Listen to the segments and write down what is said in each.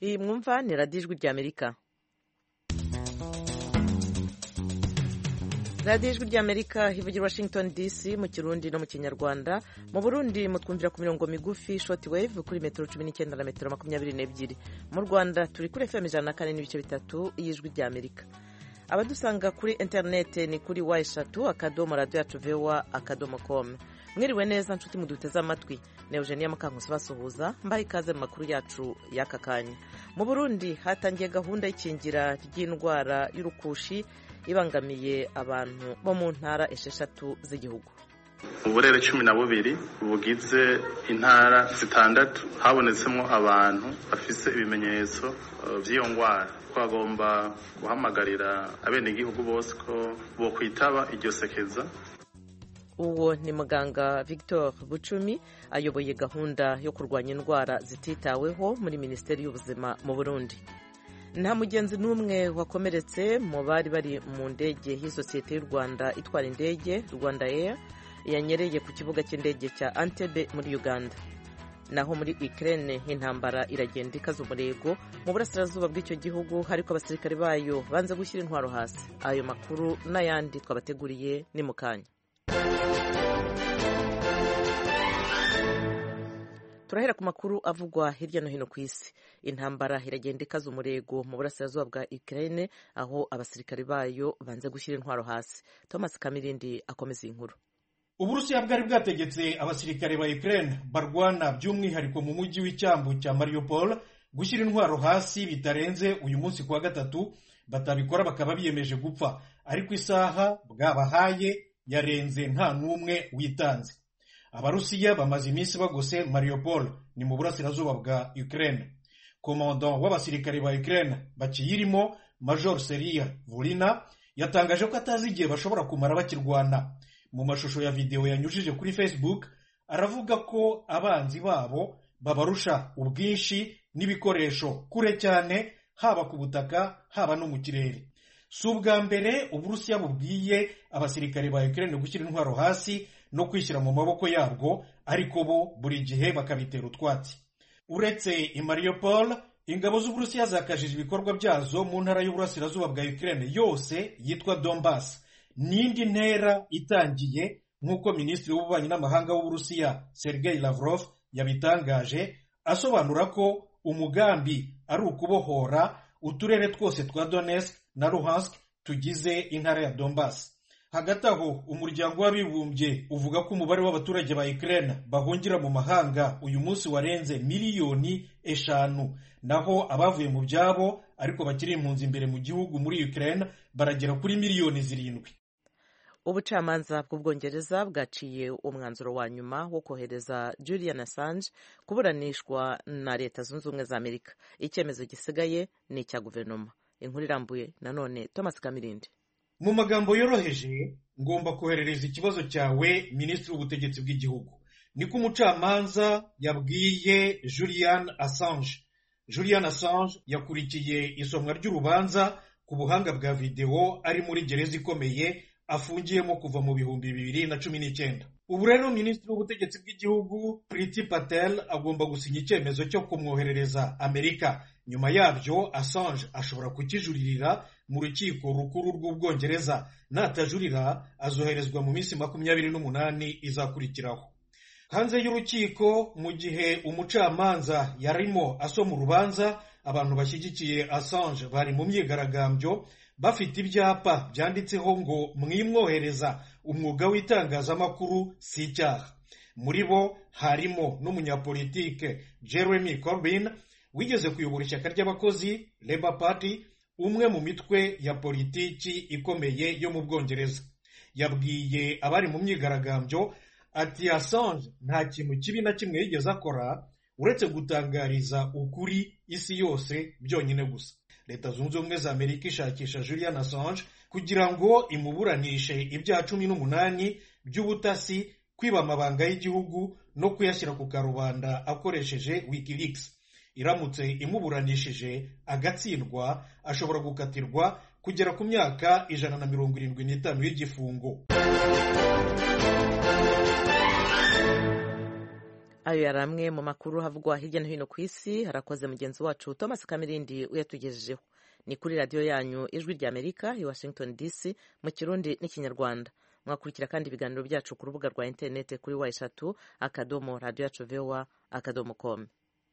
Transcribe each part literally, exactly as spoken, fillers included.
iyi mwumva ni radiyo ijwi ry'amerika. radiyo ijwi ry'amerika ivugira Washington D C mu kirundi no mu kinyarwanda. mu Burundi mutwumvira ku mirongo migufi short wave kuri metero cumi n'icyenda na metero makumyabiri n'ebyiri. mu Rwanda turi kuri F M ijana na kane n'ibice bitatu y'ijwi ry'Amerika. abadusanga kuri interinete ni kuri wa eshatu akadomo radiyo yacu voa akadomo com. mwiriwe neza nshuti muduteze amatwi, ni Eugenia Mukankusi basuhuza, mbaye ikaze mu makuru yacu y'aka kanya. mu Burundi hatangiye gahunda y'ikingira ry'indwara y'urukushi ibangamiye abantu bo mu ntara esheshatu z'igihugu. uburere cumi na bubiri bugize intara zitandatu habonetsemo abantu bafise ibimenyetso by'iyo ndwara. twagomba guhamagarira abenegihugu bose ko bo kwitaba iryo sekeza. uwo ni muganga Victor Bucumi ayoboye gahunda yo kurwanya indwara zititaweho muri Minisiteri y'Ubuzima mu Burundi. nta mugenzi n'umwe wakomeretse mu bari bari mu ndege y'isosiyete y'u Rwanda itwara indege Rwanda Air yanyereye ku kibuga cy'indege cya Entebbe muri Uganda. naho muri Ukraine intambara iragenda ikaza umurego mu burasirazuba bw'icyo gihugu, ariko abasirikare bayo banze gushyira intwaro hasi. ayo makuru n'ayandi twabateguriye ni mu kanya. turahera ku makuru avugwa hirya no hino ku isi. intambara iragenda ikaza umurego mu burasirazuba bwa Ukraine, aho abasirikare bayo banze gushyira intwaro hasi. Thomas Kamirindi akomeza iyi nkuru. Uburusiya bwari bwategetse abasirikare ba Ukraine barwana by'umwihariko mu mujyi w'icyambu cya Mariupol gushyira intwaro hasi bitarenze uyu munsi kuwa gatatu. batabikora bakaba biyemeje gupfa, ariko isaha bwabahaye yarenze nta n'umwe witanze. Abarusiya bamaze iminsi bagose Mariupol, ni mu burasirazuba bwa Ukraine. Komandant w'abasirikare ba Ukraine bakiyirimo Major Seria Volina yatangaje ko atazi igihe bashobora kumara bakirwana. Mu mashusho ya video yanyujije kuri Facebook aravuga ko abanzi babo babarusha ubwinshi n'ibikoresho kure cyane, haba ku butaka haba no mu kirere. Si ubwa mbere Uburusiya bubwiye abasirikare ba Ukraine gushyira intwaro hasi no kwishyira mu maboko yabwo, ariko bo buri gihe bakabitera utwatsi. Uretse i Mariupol, ingabo z'Uburusiya zakajije ibikorwa byazo mu ntara y'uburasirazuba bwa Ukraine yose yitwa Donbass. N'indi ntera itangiye, nk'uko Minisitiri w'Ububanyi n'Amahanga w'Uburusiya Sergei Lavrov yabitangaje, asobanura ko umugambi ari ukubohora uturere twose twa Donetsk na Luhansk tugize intara ya Donbass. Hagati aho, umuryango w'abibumbye uvuga ko umubare w'abaturage ba Ukraine bahungira mu mahanga uyu munsi warenze miliyoni eshanu, naho abavuye mu byabo ariko bakiri impunzi imbere mu gihugu muri Ukraine baragera kuri miliyoni zirindwi. ubucamanza bw'Ubwongereza bwaciye umwanzuro wa nyuma wo kohereza Julian Assange kuburanishwa na Leta Zunze Ubumwe za Amerika. icyemezo gisigaye ni icya guverinoma. inkuru irambuye nanone Thomas Kamirindi. Mu magambo yoroheje, ngomba koherereza ikibazo cyawe Minisitiri w'Ubutegetsi bw'igihugu, niko umucamanza yabwiye Julian Assange. Julian Assange yakurikiye isomwa ry'urubanza ku buhanga bwa video ari muri gereza ikomeye afungiyemo kuva mu bihumbi bibiri na cumi n'icyenda. Ubu rero Minisitiri w'Ubutegetsi bw'igihugu Priti Patel agomba gusinya icyemezo cyo kumwoherereza Amerika. Nyuma yabyo Assange ashobora kukijuririra mu rukiko rukuru rw'Ubwongereza. Natajurira azoherezwa mu minsi makumyabiri n'umunani izakurikiraho. Hanze y'urukiko, mu gihe umucamanza yarimo asoma urubanza, abantu bashyigikiye Assange bari mu myigaragambyo bafite ibyapa byanditseho ngo mwimwohereza, umwuga w'itangazamakuru si icyaha. Muri bo harimo n'umunyapolitike Jeremy Corbyn wigeze kuyobora ishyaka ry'abakozi Labour Party, umwe mu mitwe ya politiki ikomeye yo mu Bwongereza. Yabwiye abari mu myigaragambyo ati Assange nta kintu kibi na kimwe yigeze akora uretse gutangariza ukuri isi yose byonyine gusa. Leta Zunze Ubumwe za Amerika ishakisha Julian Assange kugira ngo imuburanishe ibyaha cumi n'umunani by'ubutasi, kwiba amabanga y'igihugu no kuyashyira ku karubanda akoresheje Wikileaks. Iramutse imuburanishije agatsindwa, ashobora gukatirwa kugera ku myaka ijana na mirongo irindwi n'itanu y'igifungo. ayo yari amwe mu makuru havugwa hirya no hino ku isi. Harakoze mugenzi wacu Thomas Kamirindi uyatugejejeho. Ni kuri radiyo yanyu Ijwi rya Amerika i Washington D C mu Kirundi n'Ikinyarwanda. Mwakurikira kandi ibiganiro byacu ku rubuga rwa interineti kuri wa eshatu akadomo radiyo yacu voa akadomo com.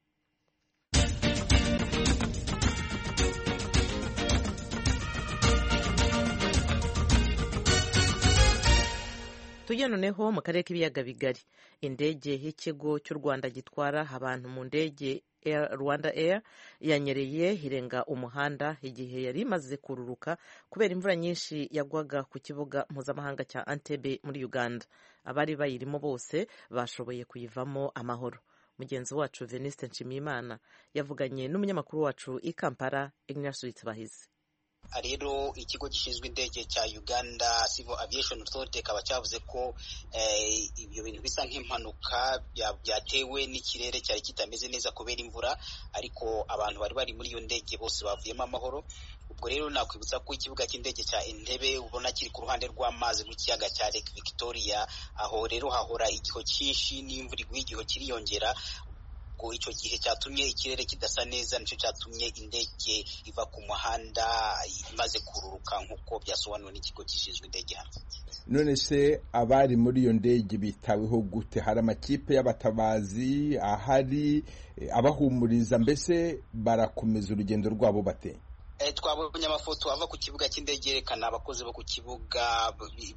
Tujya noneho mu karere k'ibiyaga bigari. Indege y'ikigo cy'u Rwanda gitwara abantu mu ndege Air Rwanda Air yanyereye irenga umuhanda igihe yari imaze kururuka kubera imvura nyinshi yagwaga ku kibuga mpuzamahanga cya Entebbe muri Uganda. Abari bayirimo bose bashoboye kuyivamo amahoro. Mugenzi wacu Veniste Nshimiyimana yavuganye n'umunyamakuru wacu i Kampala Ignatius Bahizi. Rero ikigo gishinzwe indege cya Uganda Civil Aviation Authority kaba cyavuze ko ibyo bintu bisa nk'impanuka byatewe n'ikirere cyari kitameze neza kubera imvura, ariko abantu bari bari muri iyo ndege bose bavuyemo amahoro. Ubwo rero nakwibutsa ko ikibuga cy'indege cya Entebbe ubona kiri ku ruhande rw'amazi rw'ikiyaga cya Lake Victoria, aho rero hahora igiho cyinshi n'imvura iguye igiho kiriyongera. Icyo gihe cyatumye ikirere kidasa neza, nicyo cyatumye indege iva ku muhanda imaze kururuka nk'uko byasobanuwe n'ikigo gishinzwe indege hano. None se abari muri iyo ndege bitaweho gute? Hari amakipe y'abatabazi ahari abahumuriza, mbese barakomeza urugendo rwabo bate? Twabonye amafoto ava ku kibuga cy'indege yerekana abakozi bo ku kibuga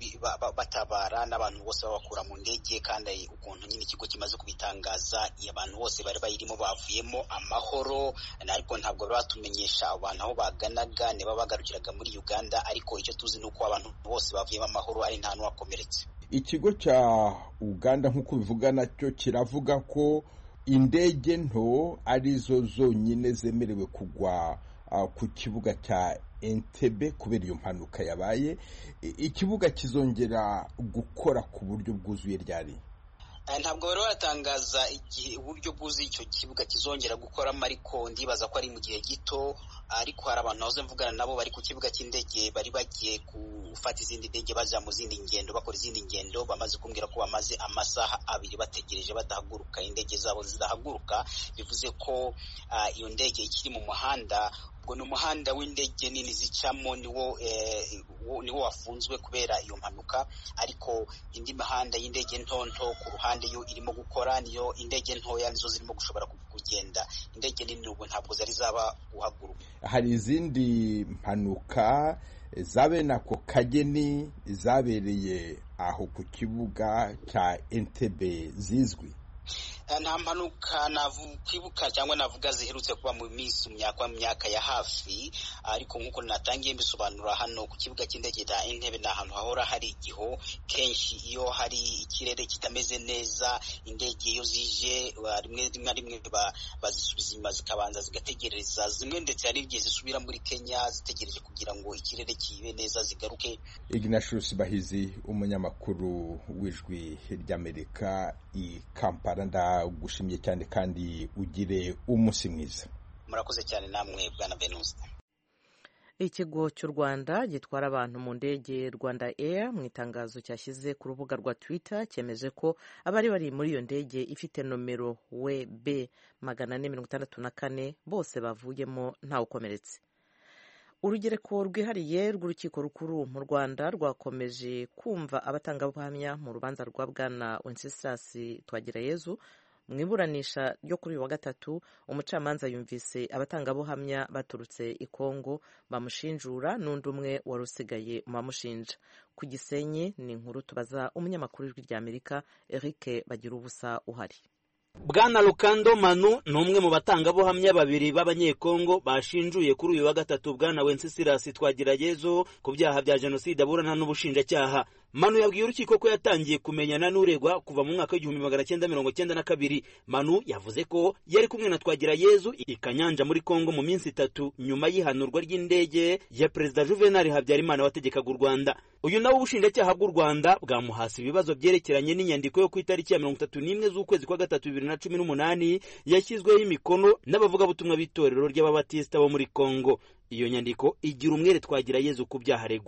batabara n'abantu bose babakura mu ndege, kandi ukuntu nyine ikigo kimaze kubitangaza abantu bose bari bayirimo bavuyemo amahoro, ariko ntabwo batumenyesha abantu aho baganaga niba bagarukiraga muri Uganda, ariko icyo tuzi ni uko abantu bose bavuyemo amahoro ari nta n'uwakomeretse. Ikigo cya Uganda nk'uko bivuga nacyo kiravuga ko indege nto arizo zonyine zemerewe kugwa ku kibuga cya Entebbe kubera iyo mpanuka yabaye. Ikibuga kizongera gukora ku buryo bwuzuye ryari? Ntabwo bari batangaza igihe uburyo bwuzuye icyo kibuga kizongera gukoramo, ariko ndibaza ko ari mu gihe gito. Ariko hari abantu nahoze mvugana nabo bari ku kibuga cy'indege bari bagiye gufata izindi ndege baja mu zindi ngendo, bakora izindi ngendo, bamaze kumbwira ko bamaze amasaha abiri bategereje badahaguruka, indege zabo zidahaguruka. Bivuze ko iyo ndege ikiri mu muhanda. Ubwo ni umuhanda w'indege nini zicamo niwo eh, niwo wafunzwe kubera iyo mpanuka, ariko indi mihanda y'indege ntonto ku ruhande yo irimo gukora, niyo indege ntoya nizo zirimo gushobora kugenda. Indege nini ubu ntabwo zari zaba guhaguruka. Hari izindi mpanuka zabe nako kageni zabereye aho ku kibuga cya Entebbe zizwi? Nta mpanuka nakwibuka cyangwa navuga ziherutse kuba mu minsi myaka myaka ya hafi, ariko nk'uko natangiye mbisobanura hano ku kibuga cy'indege cya Entebbe ni ahantu hahora hari igiho kenshi. Iyo hari ikirere kitameze neza, indege iyo zije rimwe rimwe rimwe bazisubiza inyuma zikabanza zigategereza, zimwe ndetse hari igihe zisubira muri Kenya zitegereje kugira ngo ikirere kibe neza zigaruke. Ignatius Bahizi, umunyamakuru w'Ijwi ry'Amerika i Kampala, ndagushimye cyane kandi ugire umunsi mwiza. Murakoze cyane namwe bwana Venuste. Ikigo cy'u Rwanda gitwara abantu mu ndege Rwanda Air mu itangazo cyashyize ku rubuga rwa Twitter cyemeje ko abari bari muri iyo ndege ifite nomero W B magana ane mirongo itandatu na kane bose bavuyemo ntawukomeretse. Urugereko rwihariye rw'urukiko rukuru mu Rwanda rwakomeje kumva abatangabuhamya mu rubanza rwa bwana Wenceslas Twagirayezu. Mu iburanisha ryo kuri uyu wa gatatu, umucamanza yumvise abatangabuhamya baturutse i Kongo bamushinjura n'undi umwe wari usigaye mu bamushinja. Ku Gisenyi ni inkuru tubaza umunyamakuru w'Ijwi ry'Amerika Eric Bagirubusa uhari. Bwana Lukando Manu ni umwe mu batangabuhamya babiri b'abanyekongo bashinjuye kuri uyu wa gatatu bwana Wenceslas Twagirayezu ku byaha bya jenoside aburana n'ubushinjacyaha. Manu yabwiye urukiko ko yatangiye kumenyana n'uregwa kuva mu mwaka w'igihumbi magana cyenda mirongo cyenda na kabiri. Manu yavuze ko yari kumwe na Twagirayezu i Kanyanja muri Kongo mu minsi itatu nyuma y'ihanurwa ry'indege ya Perezida Juvenal Habyarimana wategekaga u Rwanda. Uyu nawe ubushinjacyaha bw'u Rwanda bwamuhasi ibibazo byerekeranye n'inyandiko yo ku itariki ya mirongo itatu n'imwe z'ukwezi kwa gatatu bibiri na cumi n'umunani yashyizweho imikono n'abavugabutumwa b'itorero ry'ababatisita bo muri Kongo. Iyo nyandiko igira umwere Twagirayezu ku byaha aregwa.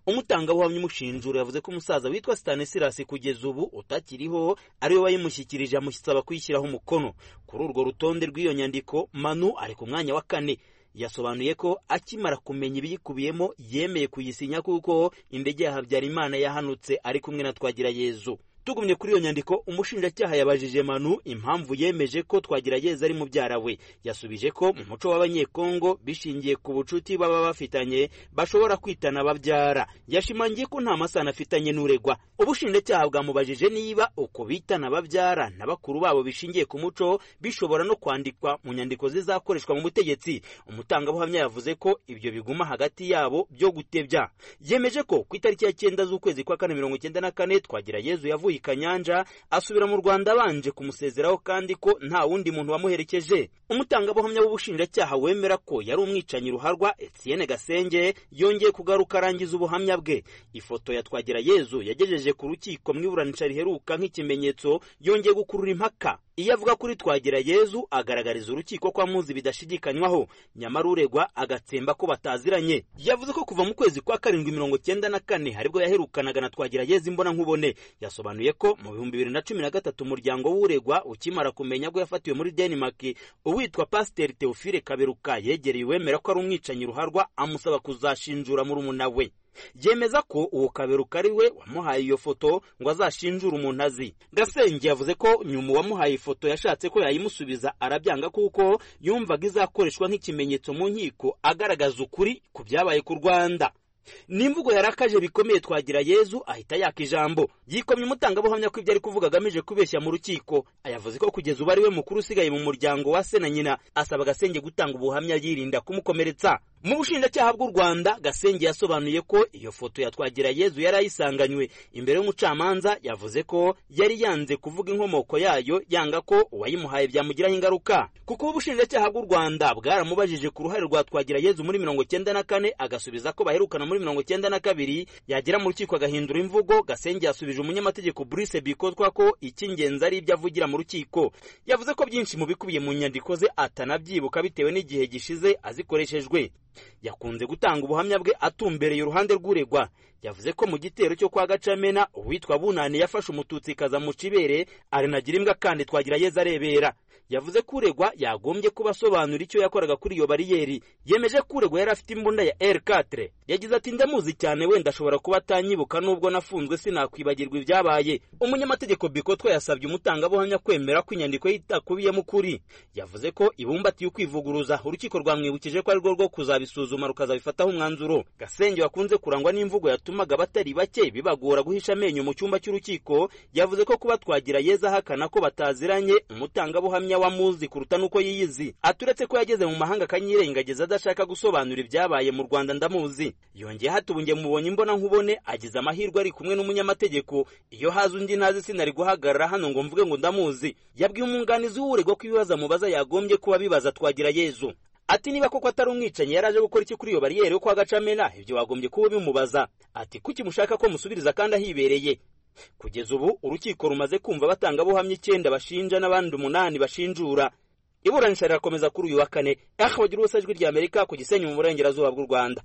umutangabuhamya umushinjura yavuze ko umusaza witwa Stanislas kugeza ubu utakiriho ariwe wayimushyikirije amusaba kuyishyiraho umukono. Kuri urwo rutonde rw'iyo nyandiko Manu ari ku mwanya wa kane. Yasobanuye ko akimara kumenya ibiyikubiyemo yemeye kuyisinya kuko indege ya Habyarimana yahanutse ari kumwe na Twagirayezu. Tugumye kuri iyo nyandiko, umushinjacyaha yabajije Manu impamvu yemeje ko Twagirayezu ari mubyara we. Yasubije ko mu muco w'abanyekongo bishingiye ku bucuti baba bafitanye bashobora kwitana babyara. Yashimangiye ko nta masano afitanye n'uregwa. Ubushinjacyaha bwamubajije niba uko bitana babyara na bakuru babo bishingiye ku muco bishobora no kwandikwa mu nyandiko zizakoreshwa mu butegetsi. Umutangabuhamya yavuze ko ibyo biguma hagati yabo byo gutebya. Yemeje ko ku itariki ya cyenda z'ukwezi kwa kane mirongo icyenda na kane Twagirayezu yavuye Kanyanja asubira mu Rwanda banje kumusezeraho kandi ko nta wundi muntu wamuherekeje. Umutangabuhamya w'ubushinjacyaha wemera ko yari umwicanyi ruharwa Etienne Gasenge yongeye kugaruka arangiza ubuhamya bwe. Ifoto ya Twagirayezu yagejeje ku rukiko mu iburanisha riheruka nk'ikimenyetso yongeye gukurura impaka. Iyo avuga kuri Twagirayezu agaragariza urukiko ko amuzi bidashidikanywaho, nyamara uregwa agatsemba ko bataziranye. Yavuze ko kuva mu kwezi kwa karindwi mirongo cyenda na kane haribwo yaherukanaga na Twagirayezu imbona nkubone. Yasobanuye ko mu bihumbi bibiri na cumi na gatatu umuryango w'uregwa ukimara kumenya ko yafatiwe muri Denmark, uwitwa Pasteur Theophile Kaberuka yegereye wemera ko ari umwicanyi ruharwa amusaba kuzashinjura murumuna we. Yemeza ko uwo Kaberuka ari we wamuhaye iyo foto ngo azashinjure umuntu azi. Gasenge yavuze ko nyuma wamuhaye ifoto yashatse ko yayimusubiza arabyanga kuko yumvaga izakoreshwa nk'ikimenyetso mu nkiko agaragaza ukuri ku byabaye ku Rwanda. Nimvugo yarakaje bikomeye Twagirayezu ahita yaka ijambo. Yikomye umutangabuhamya ko ibyo ari kuvuga agamije kubeshya mu rukiko. Ayavuze ko kugeza ubu ari we mukuru usigaye mu muryango wa se na nyina, asaba Gasenge gutanga ubuhamya yirinda kumukomeretsa. Mu bushinjacyaha bw'u Rwanda, Gasenge yasobanuye ko iyo foto ya Twagirayezu yari ayisanganywe. Imbere y'umucamanza yavuze ko yari yanze kuvuga inkomoko yayo, yanga ko uwayimuhaye byamugiraho ingaruka. Kuko ubushinjacyaha bw'u Rwanda bwaramubajije ku ruhare rwa Twagirayezu muri mirongo cyenda na kane agasubiza ko baherukana muri mirongo cyenda na kabiri, yagera mu rukiko agahindura imvugo. Gasenge yasubije umunyamategeko Brice Bikotwa ko icy'ingenzi ari ibyo avugira mu rukiko. Yavuze ko byinshi mu bikubiye mu nyandiko ze atanabyibuka bitewe n'igihe gishize azikoreshejwe. Yakunze gutanga ubuhamya bwe atumbereye uruhande rw'uregwa. Yavuze ko mu gitero cyo kwa Gacamena uwitwa Bunani yafashe umututsi kaza mu cibere arinagira imbwa kandi Twagirayezu arebera. Yavuze ko uregwa yagombye kubasobanura icyo yakoraga kuri iyo bariyeri. Yemeje ko uregwa yari afite imbunda ya R quatre. Yagize ati ndamuzi cyane, wenda ashobora kuba atanyibuka nubwo nafunzwe sinakwibagirwa ibyabaye. Umunyamategeko Bikotwa yasabye umutangabuhamya kwemera ko inyandiko yitakubiyemo ukuri. Yavuze ko ibumbatiye ukwivuguruza, urukiko rwamwibukije ko ari rwo rwo kuzabisuzuma rukazabifataho umwanzuro. Gasenge wakunze kurangwa n'imvugo yatumaga batari bake bibagora guhisha amenyo mu cyumba cy'urukiko, yavuze ko kuba Twagirayezu ahakana ko bataziranye umutangabuhamya wamuzi kuruta nuko yiyizi. Aturetse ko yageze mu mahanga akanyirengageza adashaka gusobanura ibyabaye mu Rwanda ndamuzi. Yongeye hatubunge mubonye imbona nkubone agize amahirwe ari kumwe n'umunyamategeko. Iyo haza undi ntazi sinari guhagarara hano ngo mvuge ngo ndamuzi. Yabwiye umwunganizi w'uregwa ko ibibazo amubaza yagombye kuba bibaza Twagirayezu. Ati niba koko atari umwicanyi yaraje gukora iki kuri iyo bariyeri yo kwa Gacamena, ibyo wagombye kuba bimubaza. Ati kuki mushaka ko musubiriza kandi ahibereye? Kugeza ubu urukiko rumaze kumva batangabuhamya icyenda bashinja n'abandi umunani bashinjura. Iburanisha rirakomeza kuri uyu wa kane. Aho bagira ubusa ijwi rya Amerika ku Gisenyi mu burengerazuba bw'u Rwanda.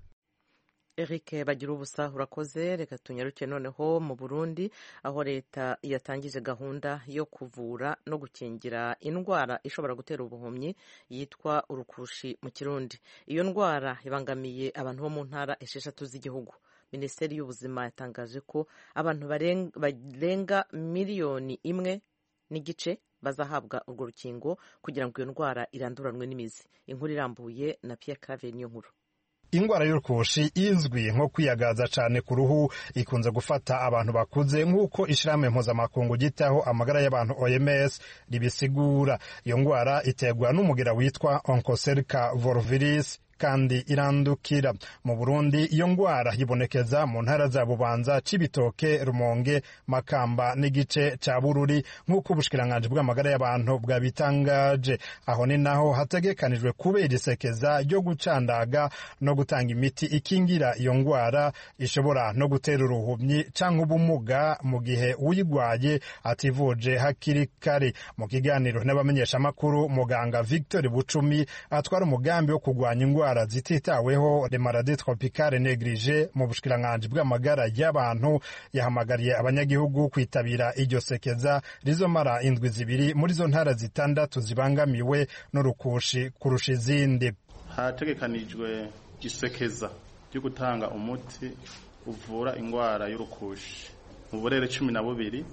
Eric bagira ubusa urakoze. Reka tunyaruke noneho mu Burundi, aho leta yatangije gahunda yo kuvura no gukingira indwara ishobora gutera ubuhumyi yitwa urukushi mu Kirundi. Iyo ndwara ibangamiye abantu bo mu ntara esheshatu z'igihugu. Minisiteri y'Ubuzima yatangaje ko abantu barenga miliyoni imwe n'igice bazahabwa urwo rukingo kugira ngo iyo ndwara iranduranwe n'imizi. Inkuru irambuye na Pierre Claver niyo nkuru. Ingwara y'urukushi izwi nko kwiyagaza cyane ku ruhu ikunze gufata abantu bakuze nk'uko ishirahamwe mpuzamakungu gitaho amagara y'abantu O M S ribisigura. Iyo ngwara iterwa n'umugira witwa Onchocerca volviris kandi irandukira. Mu Burundi iyo ngwara yibonekeza mu ntara za Bubanza, Cibitoke, Rumonge, Makamba n'igice ca Bururi nk'uko ubushikiranganje bw'amagara y'abantu bwabitangaje. Aho ni naho hategekanijwe kubera isekeza ryo gucandaga no gutanga imiti ikingira iyo ngwara ishobora no gutera uruhumyi canke ubumuga mu gihe uyigwaye ativuje hakiri kare. Mu kiganiro n'abamenyesha makuru, muganga Victor Bucumi atwara umugambi wo kugwanya ingwara indwara zititaweho les maladies tropicales négligées mu bushikiranganji bw'amagara y'abantu yahamagariye abanyagihugu kwitabira iryo sekeza rizomara indwi zibiri muri zo ntara zitandatu zibangamiwe n'urukushi kurusha izindi. Hategekanijwe isekeza ryo gutanga umuti uvura indwara y'urukushi mu burere cumi na bubiri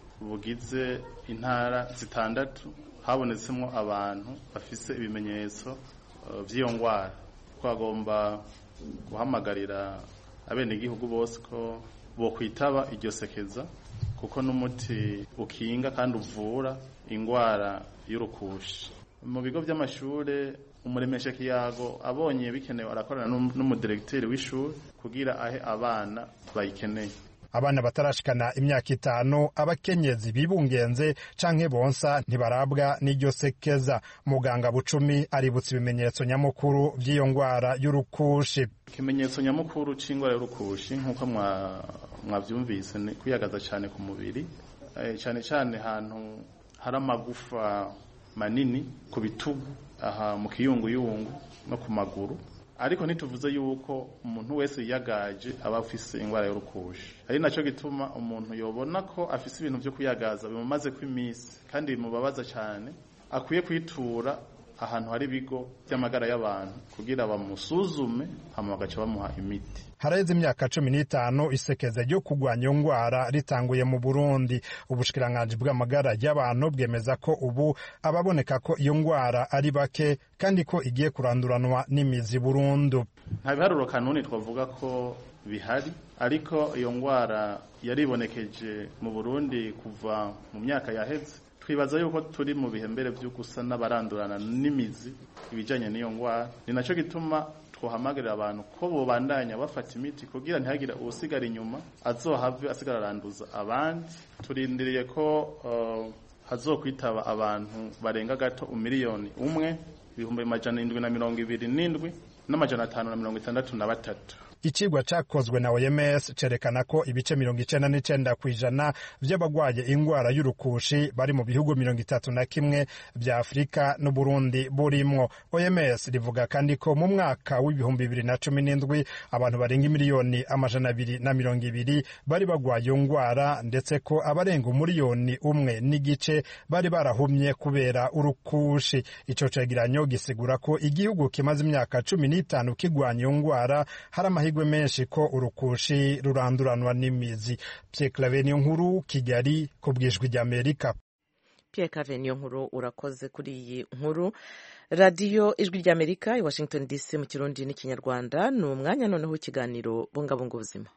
bugize intara zitandatu habonetsemo abantu bafise ibimenyetso by'iyo ndwara. Twagomba guhamagarira abenegihugu bose ko bokwitaba iryo sekeza kuko n'umuti ukinga kandi uvura indwara y'urukushi. Mu bigo by'amashure umuremesha kiyago abonye bikenewe arakorana n'umudirekiteri w'ishuri kugira ahe abana bayikeneye. Abana batarashikana imyaka itanu, abakenyezi bibungenze canke bonsa ntibarabwa n'iryo sekeza. Muganga Bucumi aributsa ibimenyetso nyamukuru by'iyo ndwara y'urukushi. Ikimenyetso nyamukuru c'indwara y'urukushi nk'uko mwavyumvise ni kwiyagaza cyane ku mubiri, cyane cyane hantu hari amagufa manini ku bitugu, aha mu kiyunguyungu no ku maguru. Ariko ntituvuze yuko umuntu wese yagaje aba afise indwara y'urukushi. Ari naco gituma umuntu yobona ko afise ibintu byo kuyagaza bimumaze kw'imisi kandi bimubabaza cyane, akwiye kwitura ahantu hari ibigo by'amagara y'abantu kugira bamusuzume hama bagaca bamuha imiti. Haraheze imyaka cumi n'itanu isekeza ryo kurwanya iyo ndwara ritanguye mu Burundi. Ubushikiranganji bw'amagara y'abantu bwemeza ko ubu ababoneka ko iyo ndwara ari bake kandi ko igiye kuranduranwa n'imizi burundu. Nta biharuro kanuni twavuga ko bihari, ariko iyo ndwara yaribonekeje mu Burundi kuva mu myaka yaheze. Twibaza yuko turi mu bihembere byo gusa n'abarandurana n'imizi ibijanye n'iyo ndwara. Ni naco gituma twohamagarira abantu ko bobandanya bafata imiti kugira ntihagire usigara inyuma azohave asigara aranduza abandi. Turindiriye ko uh, hazokwitaba abantu barenga gato umiliyoni umwe ibihumbi majana indwi na mirongo ibiri n'indwi n'amajana atanu na mirongo itandatu na batatu. Icigwa cakozwe na O M S cerekana ko ibice mirongo icenda n'icenda kw'ijana vy'abagwaye ingwara y'urukushi bari mu bihugu mirongo itatu na kimwe vya Afrika n'Uburundi burimwo. O M S rivuga kandi ko mu mwaka w'ibihumbi bibiri na cumi n'indwi abantu barenga miliyoni amajana abiri na mirongo ibiri bari bagwaye iyo ngwara, ndetse ko abarenga umuriyoni umwe n'igice bari barahumye kubera urukushi. Ico cegeranyo gisigura ko igihugu kimaze imyaka cumi n'itanu kigwanya iyo ngwara hari amahirwe menshi ko urukushi ruranduranwa n'imizi. Pierre Claver Niyonkuru, Kigali, ku bw'ijwi ry'Amerika. Pierre Claver Niyonkuru, urakoze kuri iyi nkuru. Radio Ijwi ry'Amerika i Washington D C mu Kirundi n'Ikinyarwanda. Ni umwanya noneho w'ikiganiro Bungabunga Ubuzima.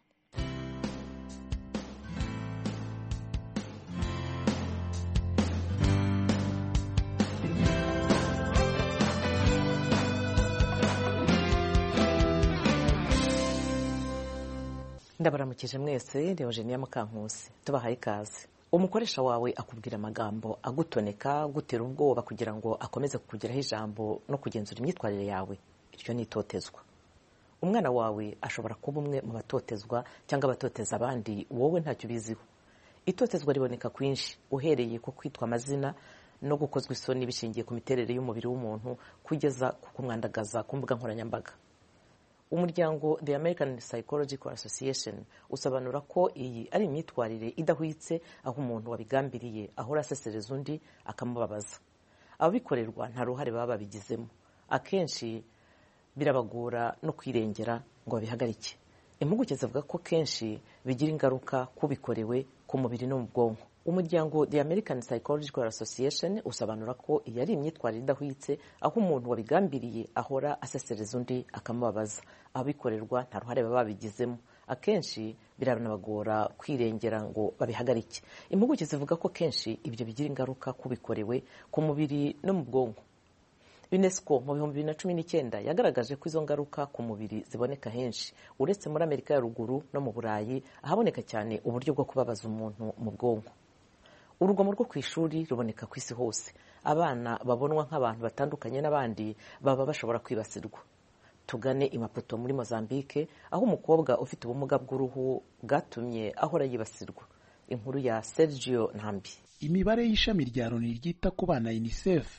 Ndabaramukije mwese, Eugenia Mukankusi, tubahaye ikaze. Umukoresha wawe akubwira amagambo agutoneka, gutera ubwoba kugira ngo akomeze kukugiraho ijambo no kugenzura imyitwarire yawe. Iryo ni itotezwa. Umwana wawe ashobora kuba umwe mu batotezwa cyangwa abatoteza abandi, wowe ntacyo ubiziho. Itotezwa riboneka kwinshi, uhereye ku kwitwa amazina no gukozwa isoni bishingiye ku miterere y'umubiri w'umuntu kugeza ku kumwandagaza ku mbuga nkoranyambaga. Umuryango The American Psychological Association usobanura ko iyi ari imyitwarire idahwitse, aho umuntu wabigambiriye ahora asesereza undi akamubabaza. Ababikorerwa nta ruhare baba babigizemo. Akenshi birabagora no kwirengera ngo babihagarike. Impuguke zivuga ko kenshi bigira ingaruka kubikorewe ku mubiri no mu bwonko. Umuryango The American Psychological Association usobanura ko iyi ari imyitwarire idahwitse, aho umuntu wabigambiriye ahora asesereza undi akamubabaza. Abikorerwa nta ruhare baba babigizemo. Akenshi biranabagora kwirengera ngo babihagarike. Impuguke zivuga ko kenshi ibyo bigira ingaruka kubikorewe ku mubiri no mu bwonko. UNESCO mu bihumbi bibiri na cumi n'icyenda yagaragaje ko izo ngaruka ku mubiri ziboneka henshi, uretse muri Amerika ya ruguru no mu Burayi ahaboneka cyane uburyo bwo kubabaza umuntu mu bwonko. Urugomo rwo ku ishuri ruboneka ku isi hose. Abana babonwa nk'abantu batandukanye n'abandi baba bashobora kwibasirwa. Tugane i Maputo muri Mozambique, aho umukobwa ufite ubumuga bw'uruhu bwatumye ahora yibasirwa. Inkuru ya Sergio Ntambi. Imibare y'ishami rya Loni ryita ku bana UNICEF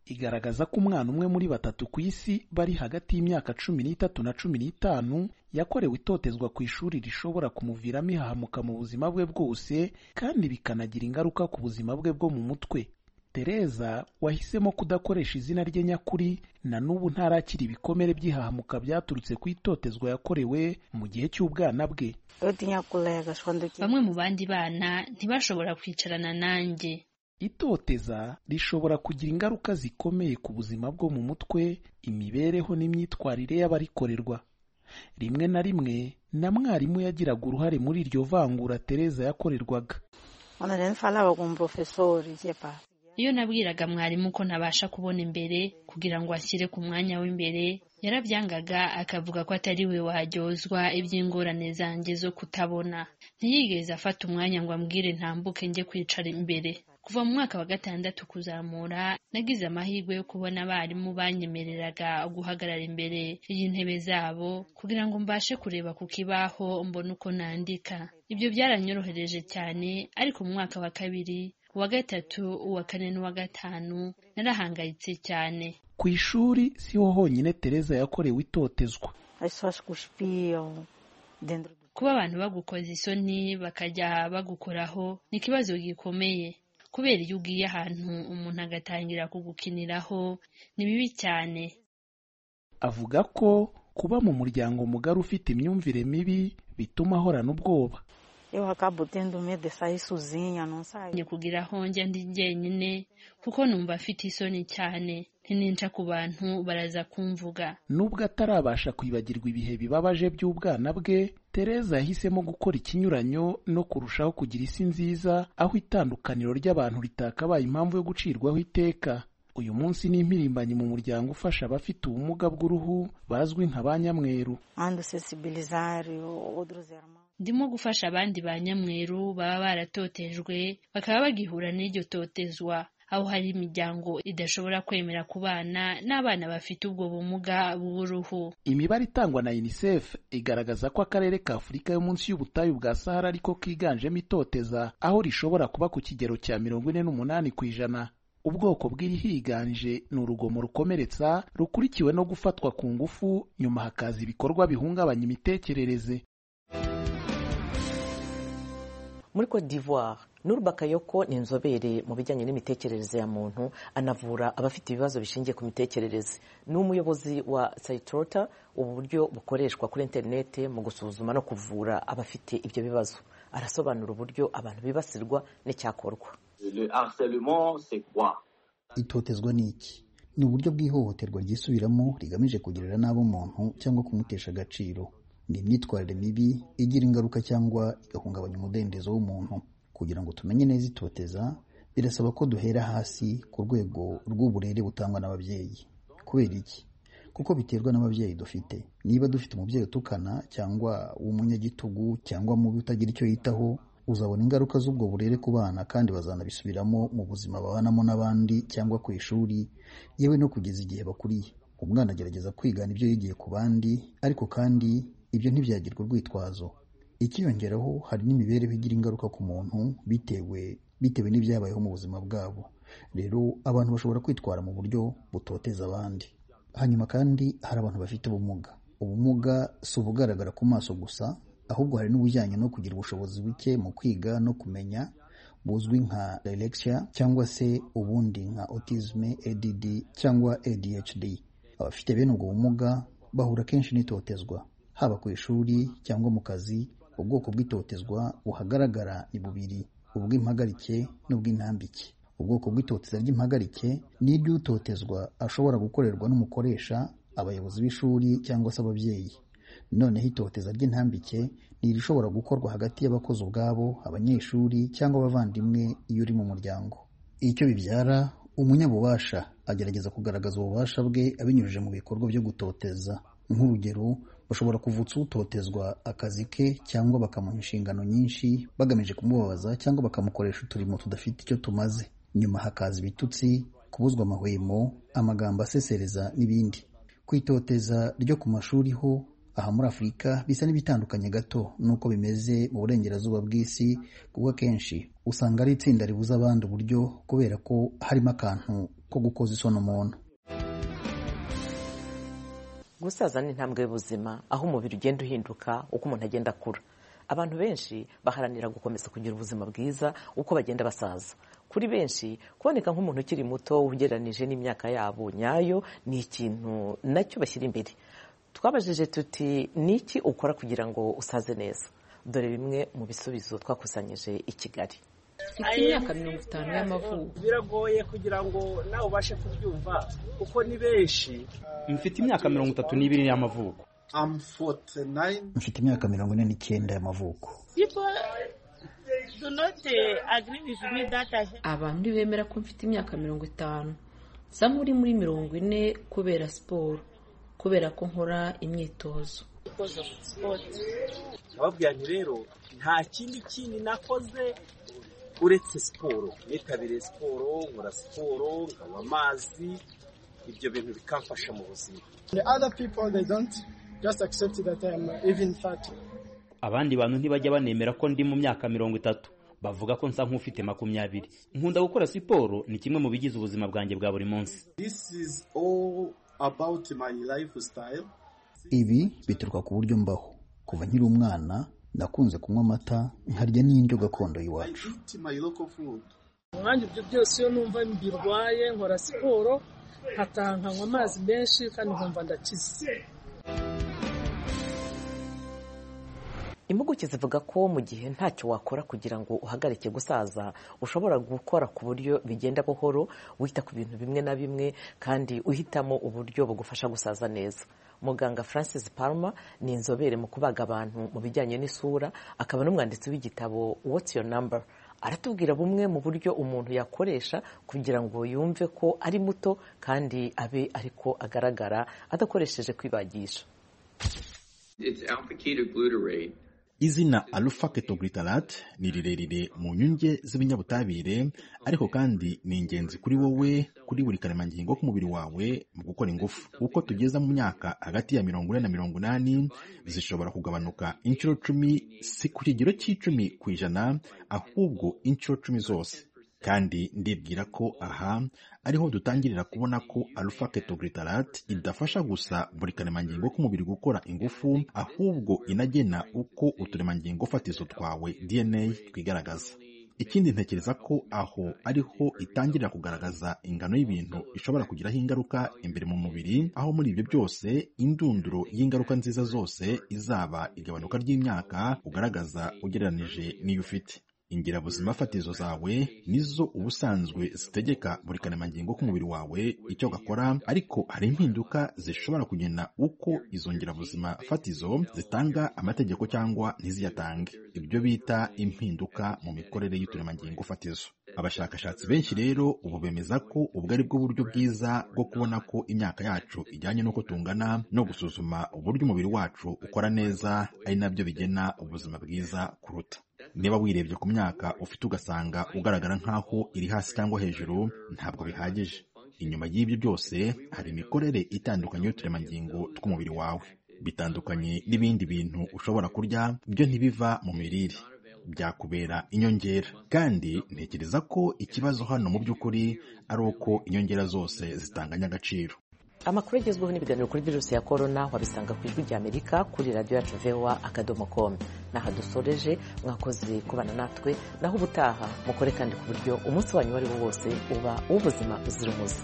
igaragaza ko umwana umwe muri batatu ku isi bari hagati y'imyaka cumi n'itatu na cumi n'itanu yakorewe itotezwa ku ishuri rishobora kumuviramo ihahamuka mu buzima bwe bwose kandi bikanagira ingaruka ku buzima bwe bwo mu mutwe. Tereza wahisemo kudakoresha izina rye nyakuri na n'ubu ntarakira ibikomere by'ihahamuka byaturutse ku itotezwa yakorewe mu gihe cy'ubwana bwe. Bamwe mu bandi bana ntibashobora kwicarana nanjye. Itoteza rishobora kugira ingaruka zikomeye ku buzima bwo mu mutwe, imibereho n'imyitwarire y'abarikorerwa. Rimwe na rimwe na mwarimu yagiraga uruhare muri iryo vangura Tereza yakorerwaga. Iyo nabwiraga mwarimu ko ntabasha kubona imbere kugira ngo ashyire ku mwanya w'imbere, yarabyangaga akavuga ko atari we waryozwa iby'ingorane zanjye zo kutabona. Ntiyigeze afata umwanya ngo ambwire ntambuke njye kwicara imbere. Kuva mu mwaka wa gatandatu kuzamura, nagize amahirwe yo kubona abarimu banyemereraga guhagarara imbere y'intebe zabo kugira ngo mbashe kureba ku kibaho mbone uko nandika. Ibyo byaranyorohereje cyane, ariko mu mwaka wa kabiri, uwa gatatu, uwa kane n'uwa gatanu narahangayitse cyane. Ku ishuri siho honyine Tereza yakorewe itotezwa. Kuba abantu bagukoza isoni bakajya bagukoraho ni ikibazo gikomeye, kubera iyo ugiye ahantu umuntu agatangira kugukiniraho ni bibi cyane. Avuga ko kuba mu muryango mugari ufite imyumvire mibi bituma ahorana ubwoba. Eu acabo tendo medo de sair sozinha, não saio. Ni kugira aho njya ndi jyenyine kuko numva afite isoni cyane, ntininca ku bantu baraza kumvuga. Nubwo atarabasha kwibagirwa ibihe bibabaje by'ubwana bwe, Tereza yahisemo gukora ikinyuranyo no kurushaho kugira isi nziza, aho itandukaniro ry'abantu ritakabaye impamvu yo gucirwaho iteka. Uyu munsi ni impirimbanyi mu muryango ufasha abafite ubumuga bw'uruhu bazwi nka ba nyamweru. Ndimo gufasha abandi ba nyamweru baba baratotejwe bakaba bagihura n'iryo totezwa, aho hari imiryango idashobora kwemera kubana n'abana bafite ubwo bumuga bw'uruhu. Imibare itangwa na UNICEF igaragaza ko akarere ka Afurika yo munsi y'ubutayu bwa Sahara ariko kiganjemo itoteza, aho rishobora kuba ku kigero cya mirongo ine n'umunani ku ijana. Ubwoko bw'irihiganje ni urugomo rukomeretsa rukurikiwe no gufatwa ku ngufu, nyuma hakaza ibikorwa bihungabanya imitekerereze. Muri Cote d'Ivoire, Nour Bakayoko ni inzobere mu bijyanye n'imitekerereze ya muntu, anavura abafite ibibazo bishingiye ku mitekerereze. Ni umuyobozi wa Saitrota, ubu buryo bukoreshwa kuri interinete mu gusuzuma no kuvura abafite ibyo bibazo. Arasobanura uburyo abantu bibasirwa n'icyakorwa. Le harcèlement, c'est quoi? Itotezwa ni iki? Ni uburyo bw'ihohoterwa ryisubiramo rigamije kugirira nabi umuntu cyangwa kumutesha agaciro. Ni imyitwarire mibi igira ingaruka cyangwa igahungabanya umudendezo w'umuntu. Kugira ngo tumenye neza itoteza, birasaba ko duhera hasi ku rwego rw'uburere butangwa n'ababyeyi. Kubera iki? Kuko biterwa n'ababyeyi dufite. Niba dufite umubyeyi utukana cyangwa w'umunyagitugu cyangwa mubi utagira icyo yitaho, uzabona ingaruka z'ubwo burere ku bana kandi bazanabisubiramo mu buzima babanamo n'abandi cyangwa ku ishuri, yewe no kugeza igihe bakuriye. Umwana agerageza kwigana ibyo yigiye ku bandi, ariko kandi ibyo ntibyagirwa urwitwazo. Ikiyongeraho hari n'imibereho igira ingaruka ku muntu bitewe bitewe n'ibyabayeho mu buzima bwabo. Rero abantu bashobora kwitwara mu buryo butoteza abandi. Hanyuma kandi hari abantu bafite ubumuga. Ubumuga si ubugaragara ku maso gusa, ahubwo hari n'ubujyanye no kugira ubushobozi buke mu kwiga no kumenya, buzwi nka dyslexia cyangwa se ubundi nka autism, A D D cyangwa A D H D. Abafite bene ubwo bumuga bahura kenshi n'itotezwa, haba ku ishuri cyangwa mu kazi. Ubwoko bw'itotezwa buhagaragara ni bubiri: ubw'impagarike n'ubw'intambike. Ubwoko bw'itoteza ry'impagarike ni iry'utotezwa ashobora gukorerwa n'umukoresha, abayobozi b'ishuri cyangwa se ababyeyi. Noneho itoteza ry'intambike ni irishobora gukorwa hagati y'abakozi ubwabo, abanyeshuri cyangwa abavandimwe iyo uri mu muryango. Icyo bibyara, umunyabubasha agerageza kugaragaza ububasha bwe abinyujije mu bikorwa byo gutoteza. Nk'urugero, bashobora kuvutsa utotezwa akazi ke cyangwa bakamuha inshingano nyinshi bagamije kumubabaza cyangwa bakamukoresha uturimo tudafite icyo tumaze. Nyuma hakaza ibitutsi, kubuzwa amahwemo, amagambo asesereza n'ibindi. Kwitoteza ryo ku mashuri ho aha muri Afurika bisa n'ibitandukanye gato nuko bimeze mu burengerazuba bw'isi, kuko kenshi usanga ari itsinda ribuza abandi uburyo kubera ko harimo akantu ko gukoza isoni umuntu. Gusaza ni intambwe y'ubuzima, aho umubiri ugenda uhinduka uko umuntu agenda akura. Abantu benshi baharanira gukomeza kugira ubuzima bwiza uko bagenda basaza. Kuri benshi kuboneka nk'umuntu ukiri muto ugereranije n'imyaka yabo nyayo ni ikintu nacyo bashyira imbere. Twabajije tuti niki ukora kugira ngo usaze neza? Dore bimwe mu bisubizo twakusanyije i Kigali. Mfite imyaka mirongo itanu y'amavuko. Biragoye kugira ngo nawe ubashe kubyumva kuko ni benshi. Mfite imyaka mirongo itatu n'ibiri y'amavuko. Mfite imyaka mirongo ine n'icyenda y'amavuko. Abantu bemera ko mfite imyaka mirongo itanu. Nsa nk'uri muri mirongo ine kubera siporo, kubera ko nkora imyitozo. Nababwira nti rero nta kindi kintu nakoze uretse siporo. Nitabiriye siporo, nkora siporo, nkanywa amazi, ibyo bintu bikamfasha mu buzima. The other people they don't just accept that I am even fat. Abandi bantu ntibajya banemera ko ndi mu myaka mirongo itatu. Bavuga ko nsa nk'ufite makumyabiri. Nkunda gukora siporo, ni kimwe mu bigize ubuzima bwanjye bwa buri munsi. This is all about my lifestyle. Ibi bituruka ku buryo mbaho. Kuva nkiri umwana nakunze kunywa amata, nkarya n'indyo gakondo y'iwacu. Umwanya ibyo byose iyo numva mbirwaye nkora siporo, nkataha nkanywa amazi menshi kandi nkumva ndakize. Impuguke zivuga ko mu gihe ntacyo wakora kugira ngo uhagarike gusaza, ushobora gukora ku buryo bigenda buhoro, wita ku bintu bimwe na bimwe kandi uhitamo uburyo bugufasha gusaza neza. Muganga Francis Palmer ni inzobere mu kubaga abantu mu bijyanye n'isura, akaba n'umwanditsi w'igitabo What's Your Number. Aratubwira bumwe mu buryo umuntu yakoresha kugira ngo yumve ko ari muto kandi abe ariko agaragara adakoresheje kwibagisha. It's alpha-ketoglutarate. Izina alpha ketoglutarate ni rirerire mu nyunge z'ibinyabutabire, ariko kandi ni ingenzi kuri wowe, kuri buri karemangingo k'umubiri wawe mu gukora ingufu. Uko tugeza mu myaka hagati ya mirongo ine na mirongo inani, zishobora kugabanuka inshuro cumi, si ku kigero cy'icumi ku ijana, ahubwo inshuro cumi zose. Kandi ndibwira ko aha ariho dutangirira kubona ko alpha ketoglutarate idafasha gusa buri karemangingo k'umubiri gukora ingufu, ahubwo inagena uko uturemangingo fatizo twawe D N A twigaragaza. Ikindi ntekereza ko aho ariho itangirira kugaragaza ingano y'ibintu ishobora kugiraho ingaruka imbere mu mubiri, aho muri ibyo byose indunduro y'ingaruka nziza zose izaba igabanuka ry'imyaka ugaragaza ugereranije n'iyo ufite. Ingirabuzima fatizo zawe nizo ubusanzwe zitegeka buri karemangingo k'umubiri wawe icyo gakora, ariko hari impinduka zishobora kugena uko izo ngirabuzima fatizo zitanga amategeko cyangwa ntiziyatange, ibyo bita impinduka mu mikorere y'uturemangingo fatizo. Abashakashatsi benshi rero ubu bemeza ko ubwo ari bwo buryo bwiza bwo kubona ko imyaka yacu ijyanye n'uko tungana, no gusuzuma uburyo umubiri wacu ukora neza, ari nabyo bigena ubuzima bwiza kuruta. Niba wirebye ku myaka ufite ugasanga ugaragara nk'aho iri hasi cyangwa hejuru, ntabwo bihagije. Inyuma y'ibyo byose hari imikorere itandukanye y'uturemangingo tw'umubiri wawe. Bitandukanye n'ibindi bintu ushobora kurya, byo ntibiva mu mirire, byakubera inyongera. Kandi ntekereza ko ikibazo hano mu by'ukuri ari uko inyongera zose zitanganya agaciro. Amakuru agezweho n'ibiganiro kuri virusi ya corona wabisanga ku ijwi ry'Amerika kuri radio yacu V O A akadomo com. Naha dusoreje, mwakoze kubana natwe, naho ubutaha mukore kandi ku buryo umunsi wanyu wari wo wose uba ubuzima buzira umuze.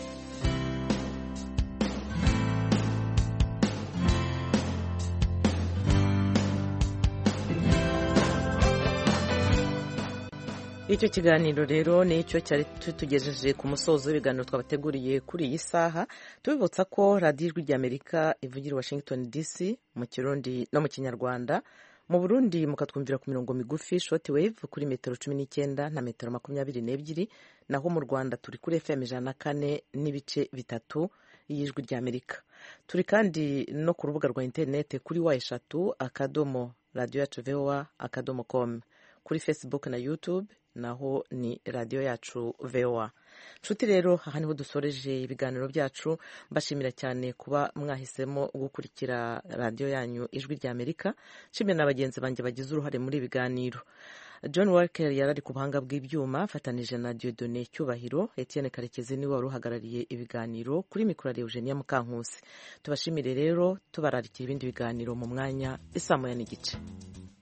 Icyo kiganiro rero nicyo cyari tutugejeje ku musozo w'ibiganiro twabateguriye kuri iyi saha, tubibutsa ko radiyo ijwi ry'Amerika ivugira Washington D C mu Kirundi no mu Kinyarwanda. Mu Burundi mukatwumvira ku mirongo migufi short wave kuri metero cumi n'icyenda na metero makumyabiri n'ebyiri, naho mu Rwanda turi kuri F M ijana na kane n'ibice bitatu y'ijwi ry'Amerika. Turi kandi no ku rubuga rwa interinete kuri wa eshatu akadomo radio yacu V O A akadomo com, kuri Facebook na YouTube naho ni radio yacu V O A. nshuti rero aha niho dusoreje ibiganiro byacu mbashimira cyane kuba mwahisemo gukurikira radiyo yanyu ijwi rya Amerika. nshimira na bagenzi banjye bagize uruhare muri ibiganiro. John Walker yari ari ku buhanga bw'ibyuma afatanije na Dieudonné Cyubahiro. Etienne Karekezi niwe wari uhagarariye ibiganiro, kuri mikoro ya Eugenia Mukankusi. Tubashimire rero tubararikira ibindi biganiro mu mwanya isa moya n'igice.